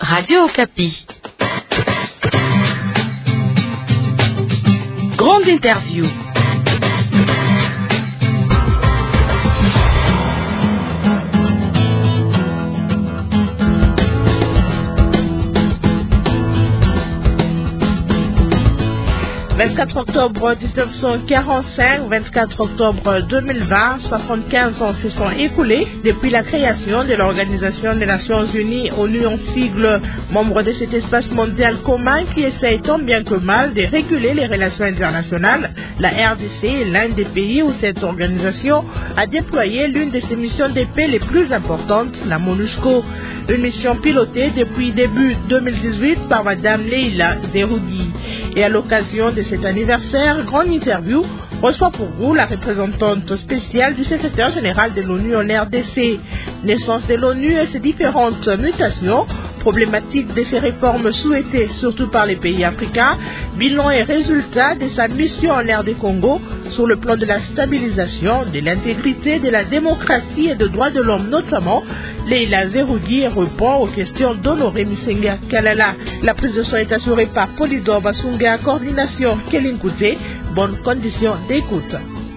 Radio Okapi. Grande interview. « 24 octobre 1945, 24 octobre 2020, 75 ans se sont écoulés depuis la création de l'Organisation des Nations Unies, ONU en sigle, membre de cet espace mondial commun qui essaye tant bien que mal de réguler les relations internationales. La RDC est l'un des pays où cette organisation a déployé l'une de ses missions de paix les plus importantes, la MONUSCO. Une mission pilotée depuis début 2018 par Madame Leila Zerougui. Et à l'occasion de cet anniversaire, grande interview reçoit pour vous la représentante spéciale du secrétaire général de l'ONU en RDC. Naissance de l'ONU et ses différentes mutations, problématiques de ces réformes souhaitées surtout par les pays africains, bilan et résultats de sa mission en RD Congo sur le plan de la stabilisation, de l'intégrité, de la démocratie et des droits de l'homme notamment. Leila Zerougui répond aux questions d'Honoré Misenga Kalala. La prise de son est assurée par Polydor Basunga, coordination Kéline Kouté. Bonnes conditions d'écoute.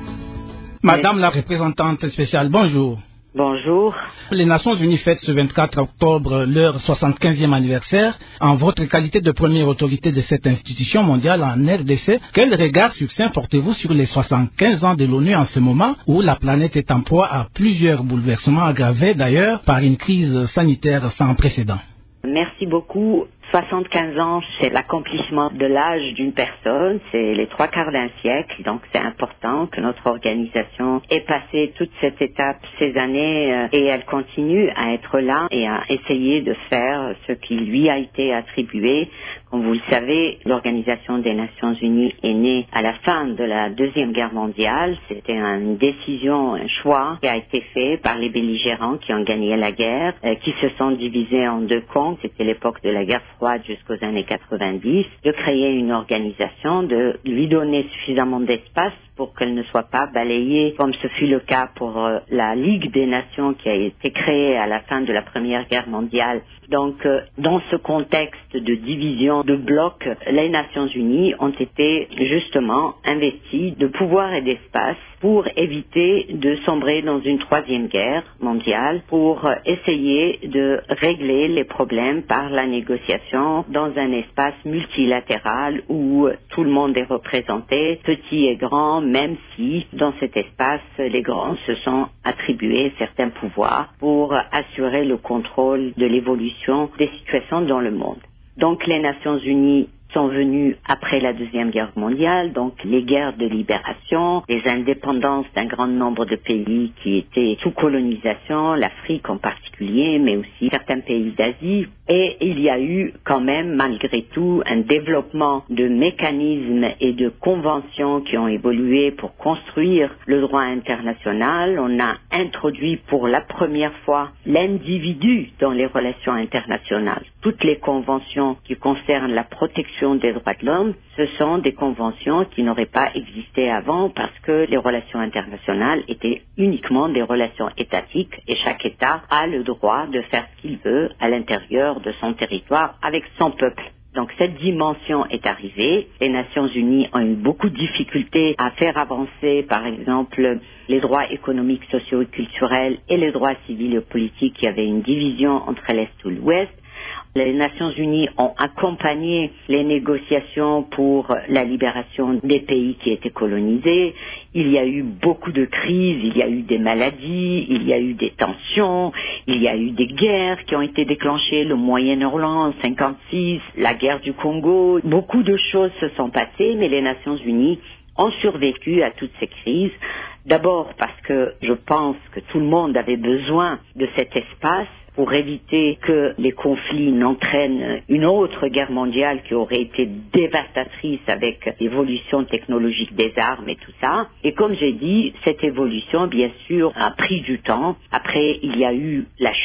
Madame la représentante spéciale, bonjour. Bonjour. Les Nations Unies fêtent ce 24 octobre leur 75e anniversaire. En votre qualité de première autorité de cette institution mondiale en RDC, quel regard succinct portez-vous sur les 75 ans de l'ONU en ce moment où la planète est en proie à plusieurs bouleversements aggravés d'ailleurs par une crise sanitaire sans précédent? Merci beaucoup. 75 ans, c'est l'accomplissement de l'âge d'une personne, c'est les 3/4 d'un siècle, donc c'est important que notre organisation ait passé toute cette étape ces années et elle continue à être là et à essayer de faire ce qui lui a été attribué. Comme vous le savez, l'Organisation des Nations Unies est née à la fin de la Deuxième Guerre mondiale. C'était une décision, un choix qui a été fait par les belligérants qui ont gagné la guerre, qui se sont divisés en deux camps. C'était l'époque de la guerre froide jusqu'aux années 90, de créer une organisation, de lui donner suffisamment d'espace pour qu'elle ne soit pas balayée, comme ce fut le cas pour la Ligue des Nations qui a été créée à la fin de la Première Guerre mondiale. Donc, dans ce contexte de division de blocs, les Nations Unies ont été justement investies de pouvoir et d'espace pour éviter de sombrer dans une troisième guerre mondiale, pour essayer de régler les problèmes par la négociation dans un espace multilatéral où tout le monde est représenté, petit et grand, même si dans cet espace, les grands se sont attribués certains pouvoirs pour assurer le contrôle de l'évolution des situations dans le monde. Donc les Nations Unies sont venues après la Deuxième Guerre mondiale, donc les guerres de libération, les indépendances d'un grand nombre de pays qui étaient sous colonisation, l'Afrique en particulier, mais aussi certains pays d'Asie. Et il y a eu quand même, malgré tout, un développement de mécanismes et de conventions qui ont évolué pour construire le droit international. On a introduit pour la première fois l'individu dans les relations internationales. Toutes les conventions qui concernent la protection des droits de l'homme, ce sont des conventions qui n'auraient pas existé avant parce que les relations internationales étaient uniquement des relations étatiques et chaque État a le droit de faire ce qu'il veut à l'intérieur de son territoire avec son peuple. Donc cette dimension est arrivée. Les Nations Unies ont eu beaucoup de difficultés à faire avancer, par exemple, les droits économiques, sociaux et culturels et les droits civils et politiques. Il y avait une division entre l'Est et l'Ouest. Les Nations Unies ont accompagné les négociations pour la libération des pays qui étaient colonisés. Il y a eu beaucoup de crises, il y a eu des maladies, il y a eu des tensions, il y a eu des guerres qui ont été déclenchées, le Moyen-Orient en 56, la guerre du Congo. Beaucoup de choses se sont passées, mais les Nations Unies ont survécu à toutes ces crises. D'abord parce que je pense que tout le monde avait besoin de cet espace pour éviter que les conflits n'entraînent une autre guerre mondiale qui aurait été dévastatrice avec l'évolution technologique des armes et tout ça. Et comme j'ai dit, cette évolution, bien sûr, a pris du temps. Après, il y a eu la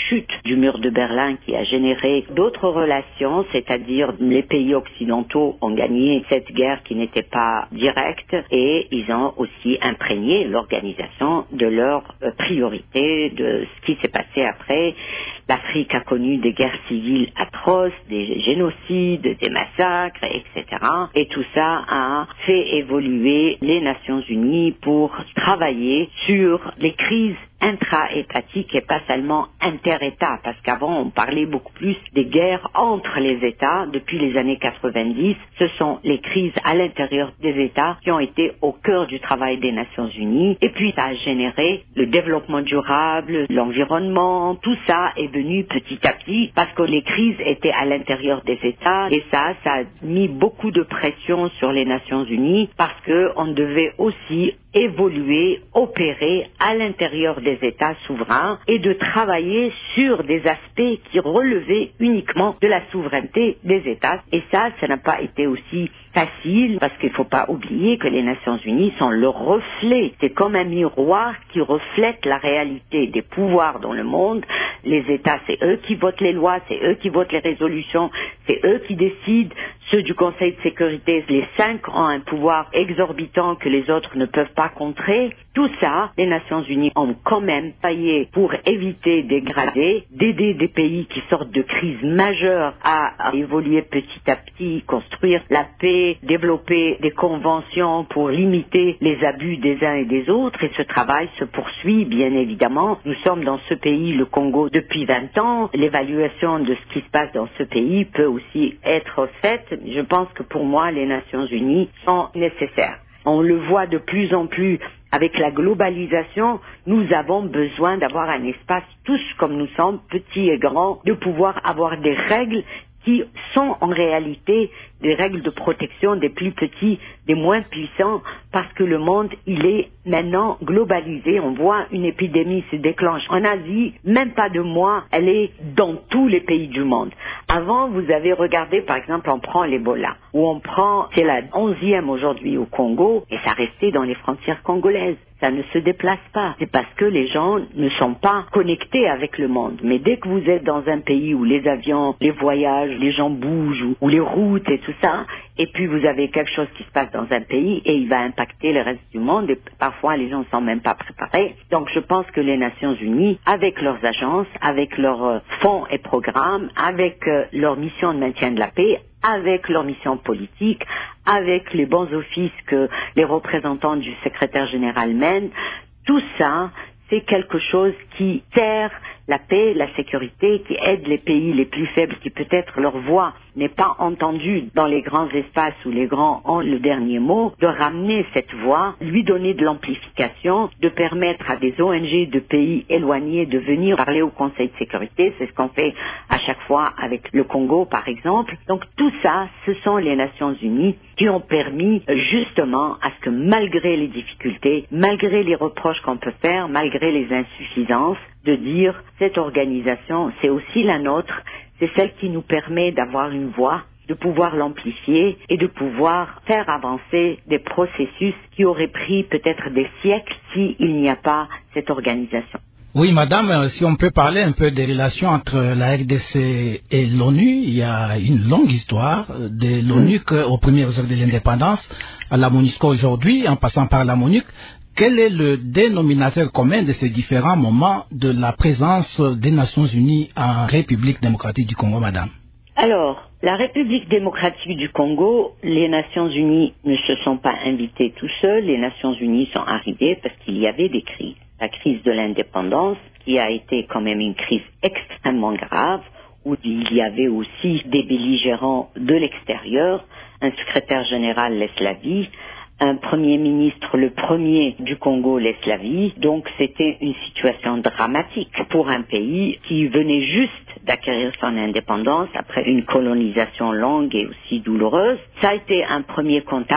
chute du mur de Berlin qui a généré d'autres relations, c'est-à-dire les pays occidentaux ont gagné cette guerre qui n'était pas directe et ils ont aussi imprégné l'organisation de leurs priorités, de ce qui s'est passé après. L'Afrique a connu des guerres civiles atroces, des génocides, des massacres, etc. Et tout ça a fait évoluer les Nations Unies pour travailler sur les crises intra-étatiques et pas seulement inter-États, parce qu'avant on parlait beaucoup plus des guerres entre les États. Depuis les années 90, ce sont les crises à l'intérieur des États qui ont été au cœur du travail des Nations Unies, et puis ça a généré le développement durable, l'environnement, tout ça est venu petit à petit parce que les crises étaient à l'intérieur des États, et ça a mis beaucoup de pression sur les Nations Unies parce qu'on devait aussi évoluer, opérer à l'intérieur des États souverains et de travailler sur des aspects qui relevaient uniquement de la souveraineté des États. Et ça n'a pas été aussi facile parce qu'il ne faut pas oublier que les Nations Unies sont le reflet. C'est comme un miroir qui reflète la réalité des pouvoirs dans le monde. Les États, c'est eux qui votent les lois, c'est eux qui votent les résolutions, c'est eux qui décident. Ceux du Conseil de sécurité, les 5 ont un pouvoir exorbitant que les autres ne peuvent pas contrer. Tout ça, les Nations Unies ont quand même taillé pour éviter de dégrader, d'aider des pays qui sortent de crises majeures à évoluer petit à petit, construire la paix, développer des conventions pour limiter les abus des uns et des autres. Et ce travail se poursuit, bien évidemment. Nous sommes dans ce pays, le Congo, depuis 20 ans. L'évaluation de ce qui se passe dans ce pays peut aussi être faite. Je pense que pour moi, les Nations Unies sont nécessaires. On le voit de plus en plus avec la globalisation, nous avons besoin d'avoir un espace, tous comme nous sommes, petits et grands, de pouvoir avoir des règles qui sont en réalité des règles de protection des plus petits, des moins puissants, parce que le monde, il est maintenant globalisé. On voit une épidémie se déclenche en Asie, même pas 2 mois, elle est dans tous les pays du monde. Avant, vous avez regardé, par exemple, on prend l'Ebola, ou on prend, c'est la 11e aujourd'hui au Congo, et ça restait dans les frontières congolaises. Ça ne se déplace pas. C'est parce que les gens ne sont pas connectés avec le monde. Mais dès que vous êtes dans un pays où les avions, les voyages, les gens bougent, ou les routes et tout ça, et puis vous avez quelque chose qui se passe dans un pays et il va impacter le reste du monde, et parfois les gens ne sont même pas préparés. Donc je pense que les Nations Unies, avec leurs agences, avec leurs fonds et programmes, avec leur mission de maintien de la paix, avec leur mission politique, avec les bons offices que les représentants du secrétaire général mènent, tout ça, c'est quelque chose qui sert la paix, la sécurité, qui aide les pays les plus faibles, qui peut-être leur voix n'est pas entendue dans les grands espaces où les grands ont le dernier mot, de ramener cette voix, lui donner de l'amplification, de permettre à des ONG de pays éloignés de venir parler au Conseil de sécurité. C'est ce qu'on fait à chaque fois avec le Congo, par exemple. Donc tout ça, ce sont les Nations Unies qui ont permis justement à ce que malgré les difficultés, malgré les reproches qu'on peut faire, malgré les insuffisances, de dire cette organisation, c'est aussi la nôtre, c'est celle qui nous permet d'avoir une voix, de pouvoir l'amplifier et de pouvoir faire avancer des processus qui auraient pris peut-être des siècles s'il n'y a pas cette organisation. Oui, madame, si on peut parler un peu des relations entre la RDC et l'ONU, il y a une longue histoire de l'ONU aux premières heures de l'indépendance, à la MONUSCO aujourd'hui, en passant par la MONUC. Quel est le dénominateur commun de ces différents moments de la présence des Nations Unies en République démocratique du Congo, madame? Alors, la République démocratique du Congo, les Nations Unies ne se sont pas invitées tout seules. Les Nations Unies sont arrivées parce qu'il y avait des crises. La crise de l'indépendance, qui a été quand même une crise extrêmement grave, où il y avait aussi des belligérants de l'extérieur. Un secrétaire général laisse la vie. Un premier ministre, le premier du Congo, laisse la vie. Donc c'était une situation dramatique pour un pays qui venait juste d'acquérir son indépendance après une colonisation longue et aussi douloureuse. Ça a été un premier contact.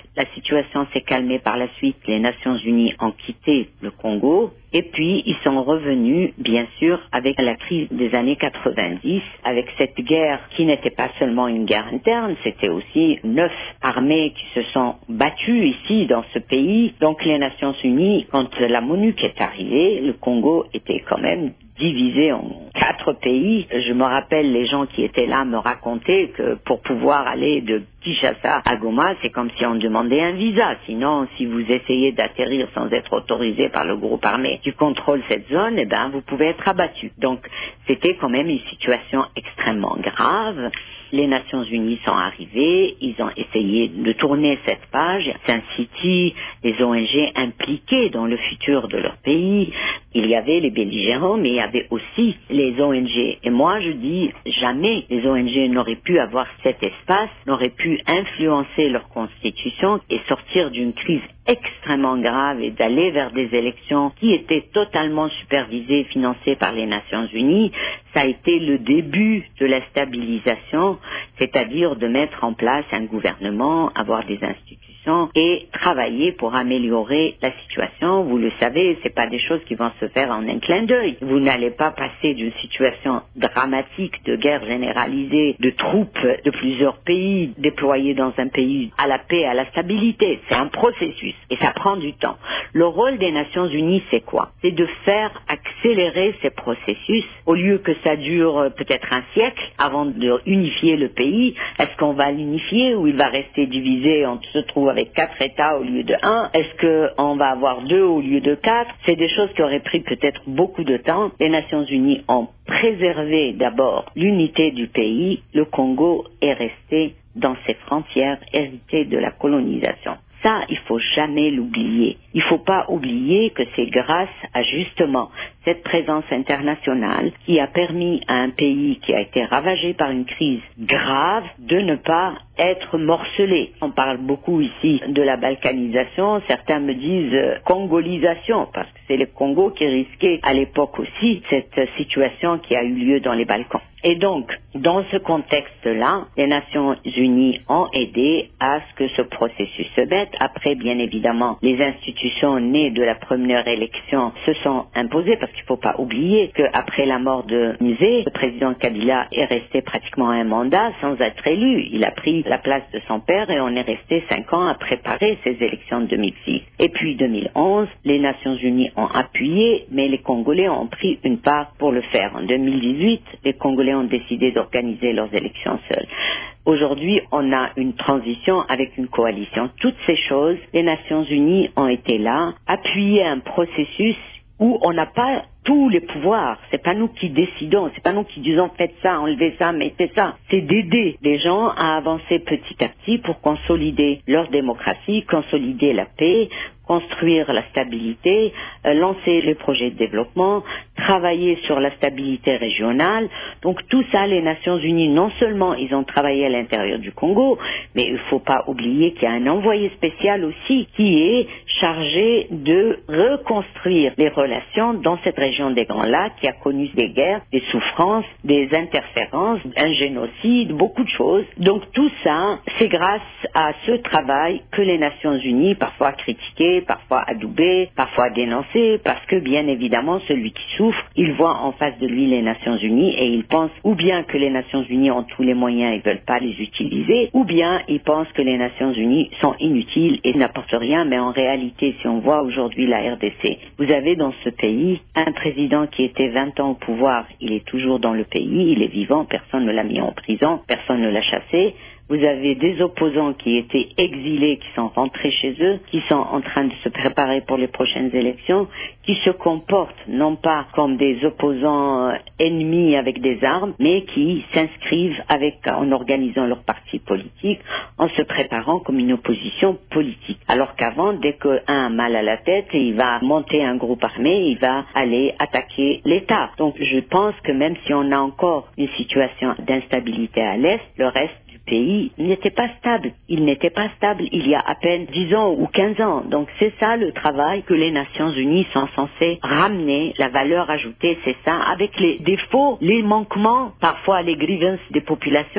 La situation s'est calmée par la suite. Les Nations Unies ont quitté le Congo. Et puis, ils sont revenus, bien sûr, avec la crise des années 90, avec cette guerre qui n'était pas seulement une guerre interne, c'était aussi 9 armées qui se sont battues ici, dans ce pays. Donc, les Nations Unies, quand la MONUC est arrivée, le Congo était quand même divisé en 4 pays. Je me rappelle, les gens qui étaient là me racontaient que pour pouvoir aller de Kinshasa à Goma, c'est comme si on demandait un visa. Sinon, si vous essayez d'atterrir sans être autorisé par le groupe armé qui contrôle cette zone, vous pouvez être abattu. Donc, c'était quand même une situation extrêmement grave. Les Nations Unies sont arrivées, ils ont essayé de tourner cette page, Saint-City, les ONG impliquées dans le futur de leur pays. Il y avait les belligérants, mais il y avait aussi les ONG. Et moi, je dis, jamais les ONG n'auraient pu avoir cet espace, n'auraient pu influencer leur constitution et sortir d'une crise extrêmement grave et d'aller vers des élections qui étaient totalement supervisées et financées par les Nations Unies. Ça a été le début de la stabilisation, c'est-à-dire de mettre en place un gouvernement, avoir des institutions et travailler pour améliorer la situation. Vous le savez, c'est pas des choses qui vont se faire en un clin d'œil. Vous n'allez pas passer d'une situation dramatique de guerre généralisée, de troupes de plusieurs pays déployées dans un pays à la paix, à la stabilité. C'est un processus et ça prend du temps. Le rôle des Nations Unies, c'est quoi? C'est de faire accélérer ces processus au lieu que ça dure peut-être un siècle avant de unifier le pays. Est-ce qu'on va l'unifier ou il va rester divisé? On se trouve avec 4 États au lieu de 1. Est-ce qu'on va avoir 2 au lieu de 4? C'est des choses qui auraient pris peut-être beaucoup de temps. Les Nations Unies ont préservé d'abord l'unité du pays. Le Congo est resté dans ses frontières héritées de la colonisation. Ça, il faut jamais l'oublier. Il faut pas oublier que c'est grâce à justement cette présence internationale qui a permis à un pays qui a été ravagé par une crise grave de ne pas être morcelé. On parle beaucoup ici de la balkanisation, certains me disent congolisation, parce que c'est le Congo qui risquait à l'époque aussi cette situation qui a eu lieu dans les Balkans. Et donc, dans ce contexte-là, les Nations Unies ont aidé à ce que ce processus se mette. Après, bien évidemment, les institutions nées de la première élection se sont imposées, parce qu'il ne faut pas oublier qu'après la mort de Nzé, le président Kabila est resté pratiquement un mandat sans être élu. Il a pris la place de son père et on est resté 5 ans à préparer ces élections de 2006. Et puis 2011, les Nations Unies ont appuyé, mais les Congolais ont pris une part pour le faire. En 2018, les Congolais ont décidé d'organiser leurs élections seuls. Aujourd'hui, on a une transition avec une coalition. Toutes ces choses, les Nations Unies ont été là, appuyer un processus où on n'a pas tous les pouvoirs. C'est pas nous qui décidons, c'est pas nous qui disons faites ça, enlevez ça, mettez ça. C'est d'aider les gens à avancer petit à petit pour consolider leur démocratie, consolider la paix, construire la stabilité, lancer les projets de développement, travailler sur la stabilité régionale. Donc tout ça, les Nations Unies, non seulement ils ont travaillé à l'intérieur du Congo, mais il ne faut pas oublier qu'il y a un envoyé spécial aussi qui est chargé de reconstruire les relations dans cette région des Grands Lacs qui a connu des guerres, des souffrances, des interférences, un génocide, beaucoup de choses. Donc tout ça, c'est grâce à ce travail que les Nations Unies, parfois critiquées, parfois adoubé, parfois dénoncé, parce que bien évidemment celui qui souffre, il voit en face de lui les Nations Unies et il pense ou bien que les Nations Unies ont tous les moyens et ne veulent pas les utiliser, ou bien il pense que les Nations Unies sont inutiles et n'apportent rien. Mais en réalité, si on voit aujourd'hui la RDC, vous avez dans ce pays un président qui était 20 ans au pouvoir, il est toujours dans le pays, il est vivant, personne ne l'a mis en prison, personne ne l'a chassé. Vous avez des opposants qui étaient exilés, qui sont rentrés chez eux, qui sont en train de se préparer pour les prochaines élections, qui se comportent non pas comme des opposants ennemis avec des armes, mais qui s'inscrivent en organisant leur parti politique, en se préparant comme une opposition politique. Alors qu'avant, dès qu'un a mal à la tête, il va monter un groupe armé, il va aller attaquer l'État. Donc je pense que même si on a encore une situation d'instabilité à l'Est, le reste pays n'était pas stable. Il n'était pas stable il y a à peine 10 ans ou 15 ans. Donc c'est ça le travail que les Nations Unies sont censées ramener, la valeur ajoutée, c'est ça, avec les défauts, les manquements, parfois les grievances des populations.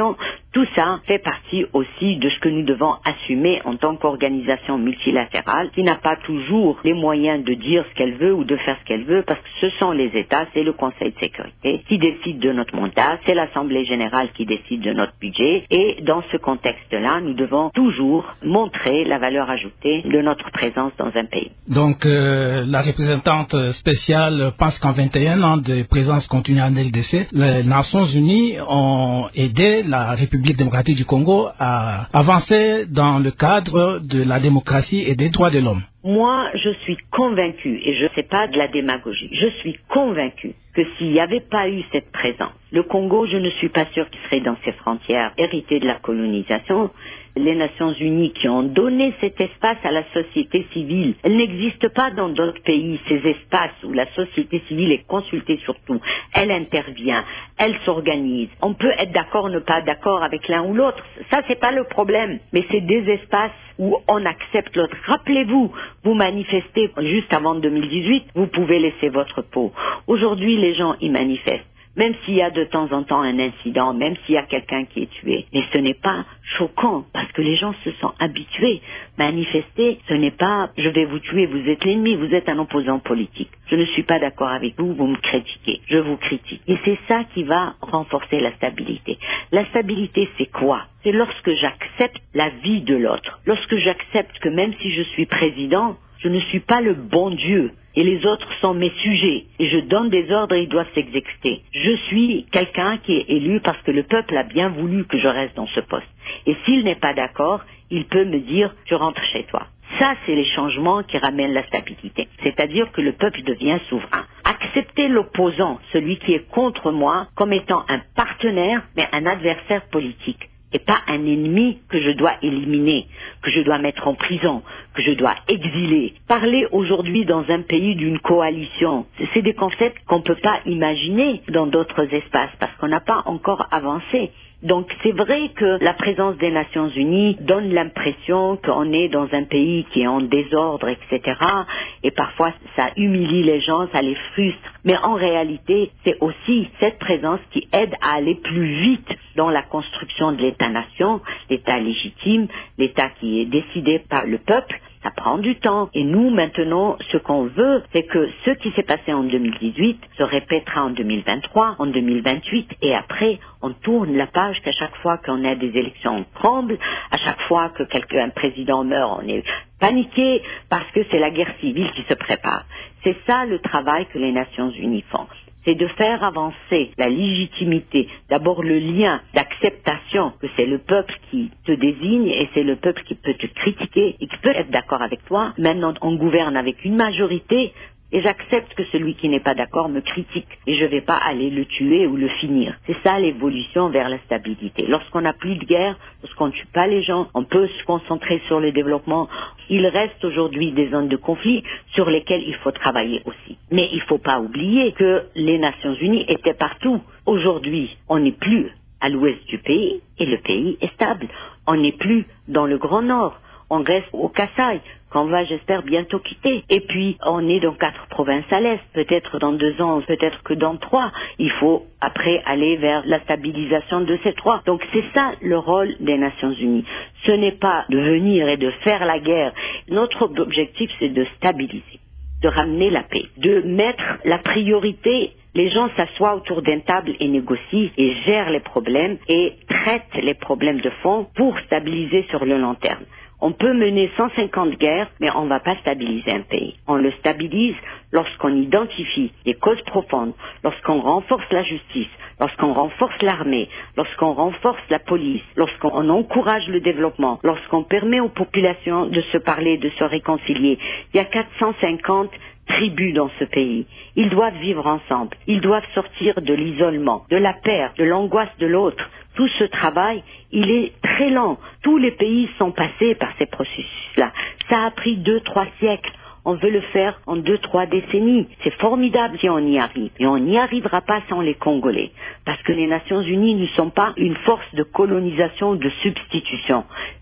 Tout ça fait partie aussi de ce que nous devons assumer en tant qu'organisation multilatérale qui n'a pas toujours les moyens de dire ce qu'elle veut ou de faire ce qu'elle veut, parce que ce sont les États, c'est le Conseil de sécurité qui décide de notre mandat, c'est l'Assemblée générale qui décide de notre budget, et dans ce contexte-là, nous devons toujours montrer la valeur ajoutée de notre présence dans un pays. Donc, la représentante spéciale pense qu'en 21 ans de présence continue en LDC, les Nations Unies ont aidé la République démocratique du Congo à avancer dans le cadre de la démocratie et des droits de l'homme. Moi, je suis convaincu, et je ne sais pas de la démagogie, je suis convaincu que s'il n'y avait pas eu cette présence, le Congo, je ne suis pas sûr qu'il serait dans ses frontières héritées de la colonisation. Les Nations Unies qui ont donné cet espace à la société civile. Elle n'existe pas dans d'autres pays, ces espaces où la société civile est consultée sur tout. Elle intervient, elle s'organise. On peut être d'accord, ne pas d'accord avec l'un ou l'autre. Ça, c'est pas le problème. Mais c'est des espaces où on accepte l'autre. Rappelez-vous, vous manifestez juste avant 2018, vous pouvez laisser votre peau. Aujourd'hui, les gens y manifestent. Même s'il y a de temps en temps un incident, même s'il y a quelqu'un qui est tué. Mais ce n'est pas choquant, parce que les gens se sont habitués. Manifester, ce n'est pas « je vais vous tuer, vous êtes l'ennemi, vous êtes un opposant politique. Je ne suis pas d'accord avec vous, vous me critiquez, je vous critique. » Et c'est ça qui va renforcer la stabilité. La stabilité, c'est quoi? C'est lorsque j'accepte la vie de l'autre. Lorsque j'accepte que même si je suis président, je ne suis pas le bon Dieu. Et les autres sont mes sujets. Et je donne des ordres et ils doivent s'exécuter. Je suis quelqu'un qui est élu parce que le peuple a bien voulu que je reste dans ce poste. Et s'il n'est pas d'accord, il peut me dire « tu rentres chez toi ». Ça, c'est les changements qui ramènent la stabilité. C'est-à-dire que le peuple devient souverain. Accepter l'opposant, celui qui est contre moi, comme étant un partenaire, mais un adversaire politique. Et pas un ennemi que je dois éliminer, que je dois mettre en prison, que je dois exiler. Parler aujourd'hui dans un pays d'une coalition, c'est des concepts qu'on ne peut pas imaginer dans d'autres espaces parce qu'on n'a pas encore avancé. Donc c'est vrai que la présence des Nations Unies donne l'impression qu'on est dans un pays qui est en désordre, etc. Et parfois ça humilie les gens, ça les frustre. Mais en réalité, c'est aussi cette présence qui aide à aller plus vite dans la construction de l'État-nation, l'État légitime, l'État qui est décidé par le peuple. Ça prend du temps. Et nous, maintenant, ce qu'on veut, c'est que ce qui s'est passé en 2018 se répétera en 2023, en 2028, et après, on tourne la page qu'à chaque fois qu'on a des élections, on tremble, à chaque fois que un président meurt, on est paniqué, parce que c'est la guerre civile qui se prépare. C'est ça le travail que les Nations Unies font. C'est de faire avancer la légitimité, d'abord le lien d'acceptation que c'est le peuple qui te désigne et c'est le peuple qui peut te critiquer et qui peut être d'accord avec toi. Maintenant, on gouverne avec une majorité et j'accepte que celui qui n'est pas d'accord me critique et je ne vais pas aller le tuer ou le finir. C'est ça l'évolution vers la stabilité. Lorsqu'on n'a plus de guerre, lorsqu'on ne tue pas les gens, on peut se concentrer sur le développement. Il reste aujourd'hui des zones de conflit sur lesquelles il faut travailler aussi. Mais il ne faut pas oublier que les Nations Unies étaient partout. Aujourd'hui, on n'est plus à l'ouest du pays et le pays est stable. On n'est plus dans le Grand Nord. On reste au Kasaï, qu'on va, j'espère, bientôt quitter. Et puis, on est dans 4 provinces à l'est, peut-être dans 2 ans, peut-être que dans 3. Il faut, après, aller vers la stabilisation de ces 3. Donc, c'est ça le rôle des Nations Unies. Ce n'est pas de venir et de faire la guerre. Notre objectif, c'est de stabiliser, de ramener la paix, de mettre la priorité. Les gens s'assoient autour d'une table et négocient et gèrent les problèmes et traitent les problèmes de fond pour stabiliser sur le long terme. On peut mener 150 guerres, mais on ne va pas stabiliser un pays. On le stabilise lorsqu'on identifie les causes profondes, lorsqu'on renforce la justice, lorsqu'on renforce l'armée, lorsqu'on renforce la police, lorsqu'on encourage le développement, lorsqu'on permet aux populations de se parler, de se réconcilier. Il y a 450 tribus dans ce pays. Ils doivent vivre ensemble. Ils doivent sortir de l'isolement, de la peur, de l'angoisse de l'autre. Tout ce travail, il est très lent. Tous les pays sont passés par ces processus-là. Ça a pris 2-3 siècles. On veut le faire en 2-3 décennies. C'est formidable si on y arrive. Et on n'y arrivera pas sans les Congolais. Parce que les Nations Unies ne sont pas une force de colonisation ou de substitution.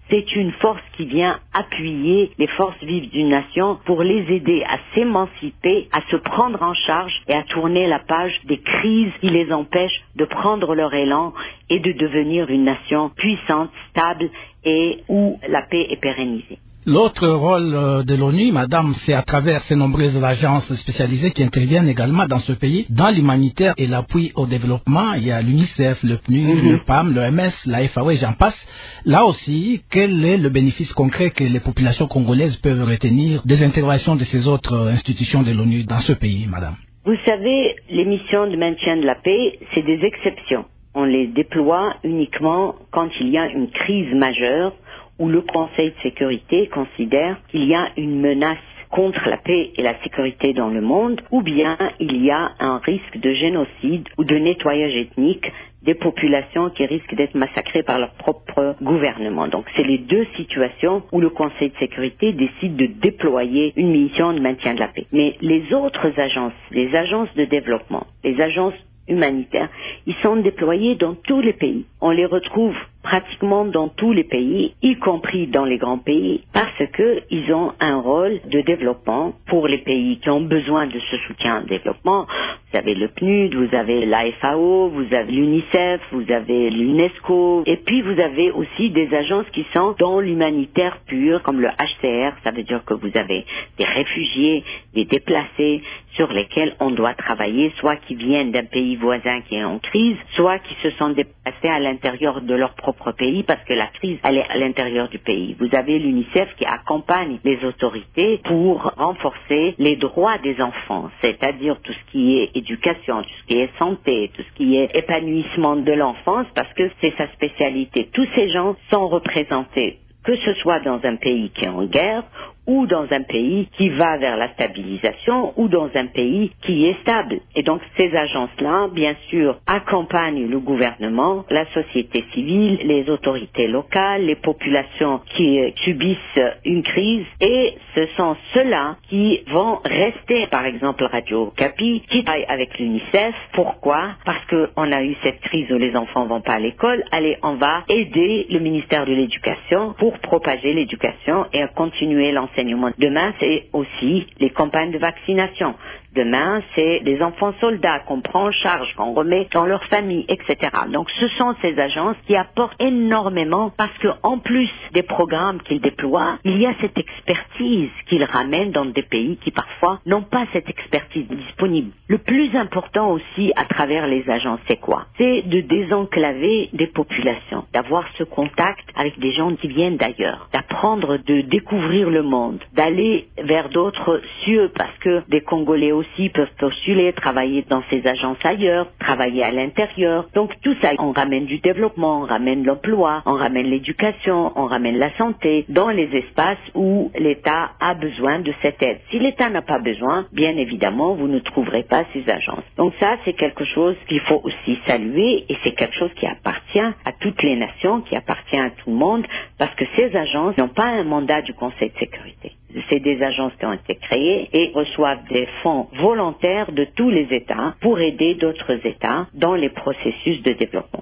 c'est une force qui vient appuyer les forces vives d'une nation pour les aider à s'émanciper, à se prendre en charge et à tourner la page des crises qui les empêchent de prendre leur élan et de devenir une nation puissante, stable et où la paix est pérennisée. L'autre rôle de l'ONU, madame, c'est à travers ces nombreuses agences spécialisées qui interviennent également dans ce pays, dans l'humanitaire et l'appui au développement. Il y a l'UNICEF, le PNUD, le PAM, l'OMS, la FAO et j'en passe. Là aussi, quel est le bénéfice concret que les populations congolaises peuvent retenir des interventions de ces autres institutions de l'ONU dans ce pays, madame? Vous savez, les missions de maintien de la paix, c'est des exceptions. On les déploie uniquement quand il y a une crise majeure où le Conseil de sécurité considère qu'il y a une menace contre la paix et la sécurité dans le monde, ou bien il y a un risque de génocide ou de nettoyage ethnique des populations qui risquent d'être massacrées par leur propre gouvernement. Donc c'est les deux situations où le Conseil de sécurité décide de déployer une mission de maintien de la paix. Mais les autres agences, les agences de développement, les agences humanitaires, ils sont déployés dans tous les pays. On les retrouve pratiquement dans tous les pays, y compris dans les grands pays, parce que ils ont un rôle de développement pour les pays qui ont besoin de ce soutien de développement. Vous avez le PNUD, vous avez la FAO, vous avez l'UNICEF, vous avez l'UNESCO, et puis vous avez aussi des agences qui sont dans l'humanitaire pur, comme le HCR, ça veut dire que vous avez des réfugiés, des déplacés, sur lesquels on doit travailler, soit qui viennent d'un pays voisin qui est en crise, soit qui se sont déplacés à l'intérieur de leur propre pays parce que la crise, elle est à l'intérieur du pays. Vous avez l'UNICEF qui accompagne les autorités pour renforcer les droits des enfants, c'est-à-dire tout ce qui est éducation, tout ce qui est santé, tout ce qui est épanouissement de l'enfance, parce que c'est sa spécialité. Tous ces gens sont représentés, que ce soit dans un pays qui est en guerre, ou dans un pays qui va vers la stabilisation, ou dans un pays qui est stable. Et donc ces agences-là, bien sûr, accompagnent le gouvernement, la société civile, les autorités locales, les populations qui subissent une crise, et ce sont ceux-là qui vont rester, par exemple Radio Okapi, qui travaille avec l'UNICEF. Pourquoi? Parce qu'on a eu cette crise où les enfants vont pas à l'école. Allez, on va aider le ministère de l'Éducation pour propager l'éducation et à continuer l'enseignement. Demain, c'est aussi les campagnes de vaccination. Demain, c'est les enfants soldats qu'on prend en charge, qu'on remet dans leur famille, etc. Donc, ce sont ces agences qui apportent énormément parce que, en plus des programmes qu'ils déploient, il y a cette expertise qu'ils ramènent dans des pays qui, parfois, n'ont pas cette expertise disponible. Le plus important aussi, à travers les agences, c'est quoi? C'est de désenclaver des populations, d'avoir ce contact avec des gens qui viennent d'ailleurs, d'apprendre de découvrir le monde, d'aller vers d'autres cieux parce que des Congolais aussi peuvent postuler, travailler dans ces agences ailleurs, travailler à l'intérieur. Donc tout ça, on ramène du développement, on ramène l'emploi, on ramène l'éducation, on ramène la santé dans les espaces où l'État a besoin de cette aide. Si l'État n'a pas besoin, bien évidemment, vous ne trouverez pas ces agences. Donc ça, c'est quelque chose qu'il faut aussi saluer et c'est quelque chose qui appartient à toutes les nations, qui appartient à tout le monde, parce que ces agences n'ont pas un mandat du Conseil de sécurité. C'est des agences qui ont été créées et reçoivent des fonds volontaires de tous les États pour aider d'autres États dans les processus de développement.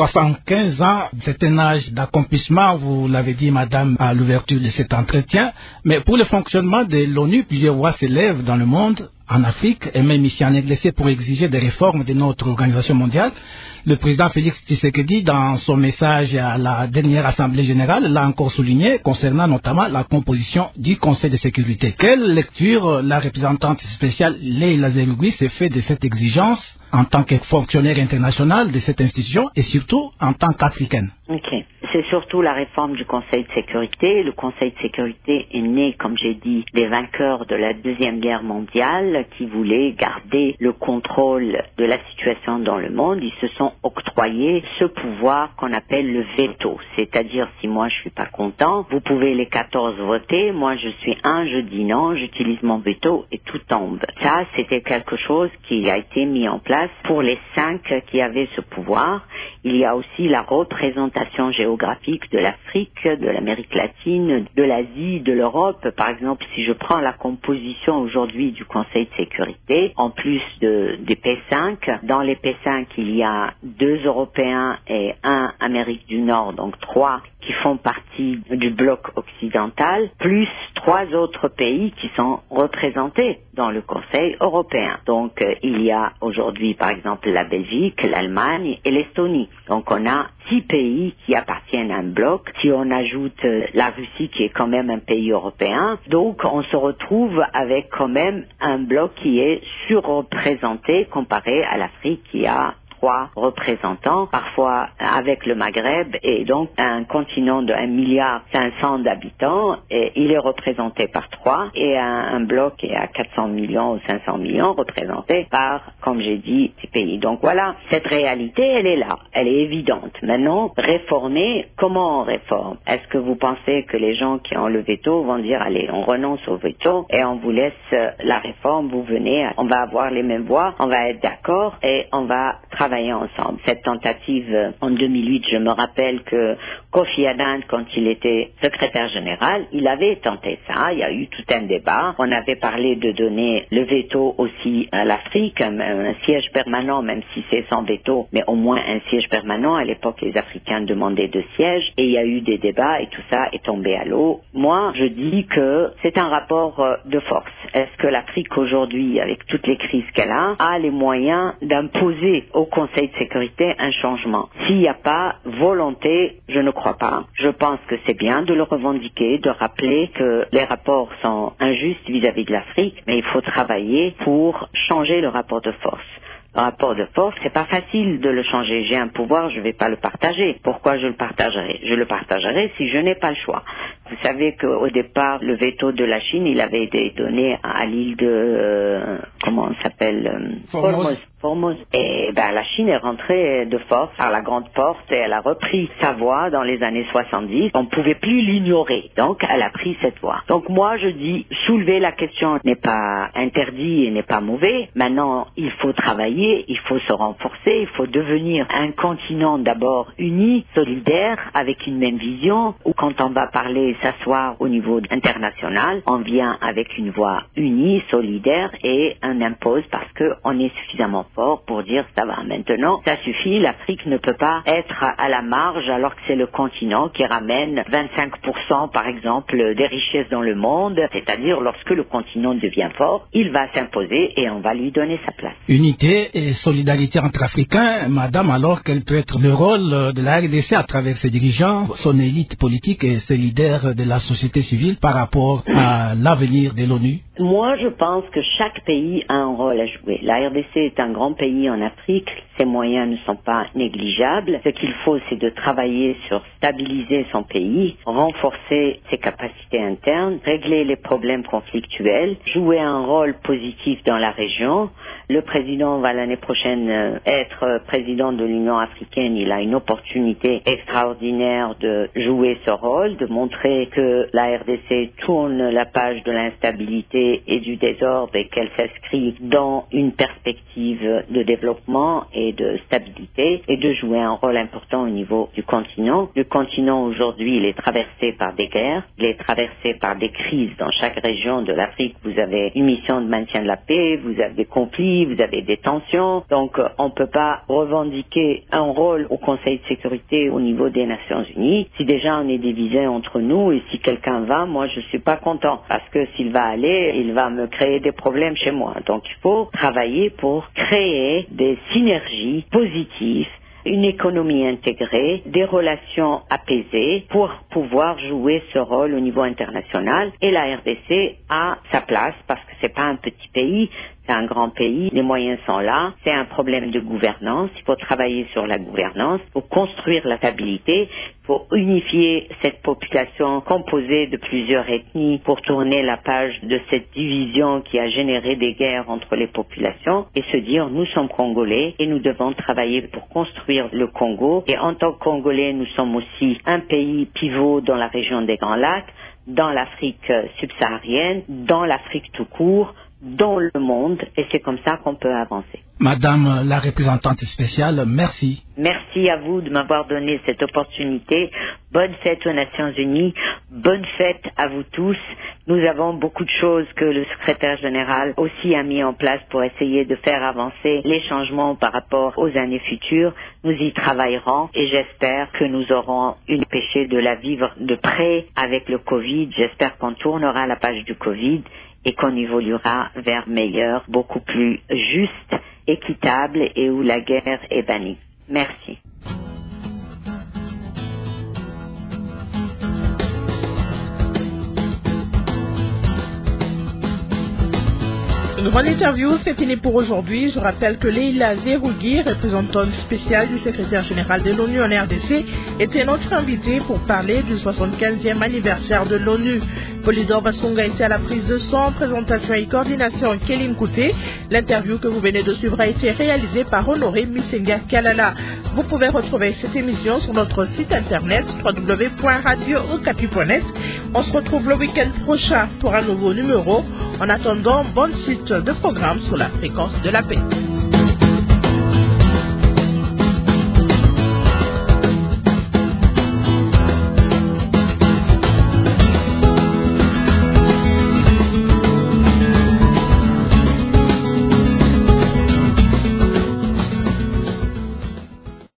75 ans, c'est un âge d'accomplissement, vous l'avez dit, madame, à l'ouverture de cet entretien. Mais pour le fonctionnement de l'ONU, plusieurs voix s'élèvent dans le monde, en Afrique et même ici en RDC pour exiger des réformes de notre organisation mondiale. Le président Félix Tshisekedi, dans son message à la dernière Assemblée générale, l'a encore souligné concernant notamment la composition du Conseil de sécurité. Quelle lecture la représentante spéciale Leila Zerugui s'est fait de cette exigence en tant que fonctionnaire international de cette institution et surtout en tant qu'Africaine? Okay. C'est surtout la réforme du Conseil de sécurité. Le Conseil de sécurité est né, comme j'ai dit, des vainqueurs de la Deuxième Guerre mondiale qui voulaient garder le contrôle de la situation dans le monde. Ils se sont octroyés ce pouvoir qu'on appelle le veto. C'est-à-dire, si moi je suis pas content, vous pouvez les 14 voter, moi je suis je dis non, j'utilise mon veto et tout tombe. Ça, c'était quelque chose qui a été mis en place pour les 5 qui avaient ce pouvoir. Il y a aussi la représentation géographique de l'Afrique, de l'Amérique latine, de l'Asie, de l'Europe. Par exemple, si je prends la composition aujourd'hui du Conseil de sécurité, en plus des P5, dans les P5, il y a 2 Européens et 1 Amérique du Nord, donc 3, qui font partie du bloc occidental, plus 3 autres pays qui sont représentés dans le Conseil européen. Donc il y a aujourd'hui par exemple la Belgique, l'Allemagne et l'Estonie. Donc on a 6 pays qui appartiennent à un bloc. Si on ajoute la Russie qui est quand même un pays européen, donc on se retrouve avec quand même un bloc qui est surreprésenté comparé à l'Afrique qui a 3 représentants, parfois avec le Maghreb, et donc un continent de 1,5 milliard d'habitants, et il est représenté par 3, et un bloc qui est à 400 millions ou 500 millions représenté par, comme j'ai dit, 6 pays. Donc voilà, cette réalité, elle est là, elle est évidente. Maintenant, réformer, comment on réforme? Est-ce que vous pensez que les gens qui ont le veto vont dire, allez, on renonce au veto et on vous laisse la réforme, vous venez, on va avoir les mêmes voix, on va être d'accord et on va travailler ensemble. Cette tentative en 2008, je me rappelle que Kofi Annan, quand il était secrétaire général, il avait tenté ça. Il y a eu tout un débat. On avait parlé de donner le veto aussi à l'Afrique, un siège permanent, même si c'est sans veto, mais au moins un siège permanent. À l'époque, les Africains demandaient 2 sièges et il y a eu des débats et tout ça est tombé à l'eau. Moi, je dis que c'est un rapport de force. Est-ce que l'Afrique aujourd'hui, avec toutes les crises qu'elle a les moyens d'imposer au Conseil de sécurité un changement? S'il n'y a pas volonté, je ne crois pas. Je pense que c'est bien de le revendiquer, de rappeler que les rapports sont injustes vis-à-vis de l'Afrique, mais il faut travailler pour changer le rapport de force. Le rapport de force, c'est pas facile de le changer. J'ai un pouvoir, je vais pas le partager. Pourquoi je le partagerai? Je le partagerai si je n'ai pas le choix. Vous savez qu'au départ, le veto de la Chine, il avait été donné à l'île de... comment on s'appelle? Formose. Et la Chine est rentrée de force par la grande porte et elle a repris sa voie dans les années 70. On ne pouvait plus l'ignorer. Donc, elle a pris cette voie. Donc, moi, je dis, soulever la question n'est pas interdit et n'est pas mauvais. Maintenant, il faut travailler, il faut se renforcer, il faut devenir un continent d'abord uni, solidaire, avec une même vision, où quand on va parler, s'asseoir au niveau international, on vient avec une voix unie, solidaire, et on impose parce qu'on est suffisamment fort pour dire ça va maintenant, ça suffit, l'Afrique ne peut pas être à la marge alors que c'est le continent qui ramène 25% par exemple des richesses dans le monde, c'est-à-dire lorsque le continent devient fort, il va s'imposer et on va lui donner sa place. Unité et solidarité entre Africains, madame, alors quel peut être le rôle de la RDC à travers ses dirigeants, son élite politique et ses leaders de la société civile par rapport à l'avenir de l'ONU? Moi, je pense que chaque pays a un rôle à jouer. La RDC est un grand pays en Afrique. Ses moyens ne sont pas négligeables. Ce qu'il faut, c'est de travailler sur stabiliser son pays, renforcer ses capacités internes, régler les problèmes conflictuels, jouer un rôle positif dans la région. Le président va l'année prochaine être président de l'Union africaine. Il a une opportunité extraordinaire de jouer ce rôle, de montrer que la RDC tourne la page de l'instabilité et du désordre et qu'elle s'inscrit dans une perspective de développement et de stabilité et de jouer un rôle important au niveau du continent. Le continent aujourd'hui, il est traversé par des guerres, il est traversé par des crises dans chaque région de l'Afrique. Vous avez une mission de maintien de la paix, vous avez des conflits, vous avez des tensions. Donc on ne peut pas revendiquer un rôle au Conseil de sécurité au niveau des Nations Unies si déjà on est divisé entre nous et si quelqu'un va, moi je suis pas content parce que s'il va aller, il va me créer des problèmes chez moi. Donc il faut travailler pour créer des synergies positives, une économie intégrée, des relations apaisées pour pouvoir jouer ce rôle au niveau international. Et la RDC a sa place parce que c'est pas un petit pays, c'est un grand pays, les moyens sont là, c'est un problème de gouvernance, il faut travailler sur la gouvernance, il faut construire la stabilité, il faut unifier cette population composée de plusieurs ethnies pour tourner la page de cette division qui a généré des guerres entre les populations et se dire nous sommes Congolais et nous devons travailler pour construire le Congo et en tant que Congolais nous sommes aussi un pays pivot dans la région des Grands Lacs, dans l'Afrique subsaharienne, dans l'Afrique tout court, dans le monde, et c'est comme ça qu'on peut avancer. Madame la représentante spéciale, merci. Merci à vous de m'avoir donné cette opportunité. Bonne fête aux Nations Unies. Bonne fête à vous tous. Nous avons beaucoup de choses que le secrétaire général aussi a mis en place pour essayer de faire avancer les changements par rapport aux années futures. Nous y travaillerons et j'espère que nous aurons une péché de la vivre de près avec le Covid. J'espère qu'on tournera la page du Covid et qu'on évoluera vers meilleur, beaucoup plus juste, équitable et où la guerre est bannie. Merci. Une grande interview, c'est fini pour aujourd'hui. Je rappelle que Leila Zerougui, représentante spéciale du secrétaire général de l'ONU en RDC, était notre invitée pour parler du 75e anniversaire de l'ONU. Polydor Basunga était à la prise de son, présentation et coordination Kéline Kouté. L'interview que vous venez de suivre a été réalisée par Honoré Misenga Kalala. Vous pouvez retrouver cette émission sur notre site internet www.radio-okapi.net. On se retrouve le week-end prochain pour un nouveau numéro. En attendant, bonne suite de programmes sur la fréquence de la paix.